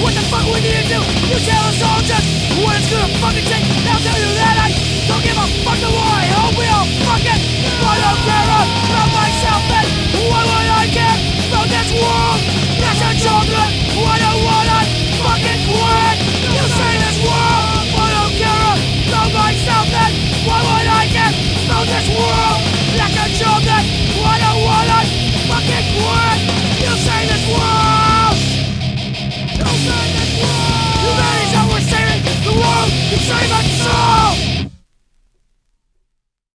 What the fuck we need to do? You tell us all just what it's gonna fucking take. I'll tell you that